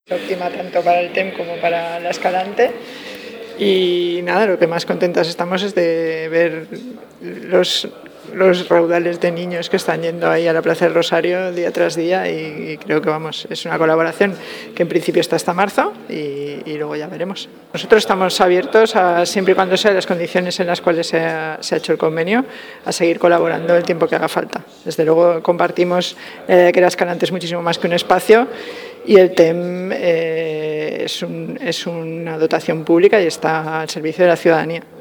óptima tanto para el TEM como para la Escalante. Y nada, lo que más contentas estamos es de ver los raudales de niños que están yendo ahí a la Plaza del Rosario día tras día, y creo que es una colaboración que en principio está hasta marzo y luego ya veremos. Nosotros estamos abiertos a, siempre y cuando sean las condiciones en las cuales se ha hecho el convenio, a seguir colaborando el tiempo que haga falta. Desde luego compartimos que la Escalante es muchísimo más que un espacio, y el TEM es una dotación pública y está al servicio de la ciudadanía.